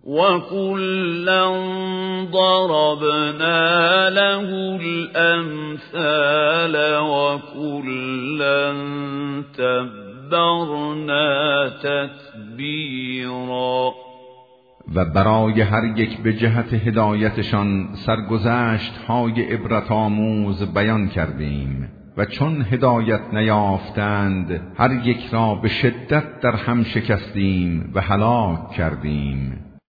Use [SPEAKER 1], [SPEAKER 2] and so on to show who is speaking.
[SPEAKER 1] وَكُلًّا ضَرَبْنَا لَهُ الْأَمْثَالَ وَكُلًّا تَبَّرْنَا تَتْبِيرًا.
[SPEAKER 2] و برای هر یک به جهت هدایتشان سرگذشت‌های عبرت آموز بیان کردیم و چون هدایت نیافتند هر یک را به شدت در هم شکستیم و هلاک کردیم.